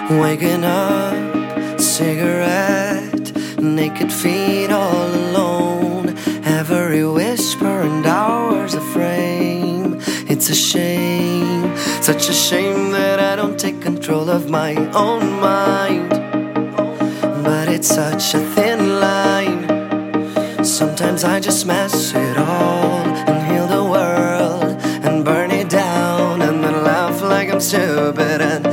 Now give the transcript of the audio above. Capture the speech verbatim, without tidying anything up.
Waking up, cigarette, naked feet all alone. Every whisper and hours of frame. It's a shame, such a shame that I don't take control of my own mind. But it's such a thin line. Sometimes I just mess it all and heal the world and burn it down, and then laugh like I'm stupid and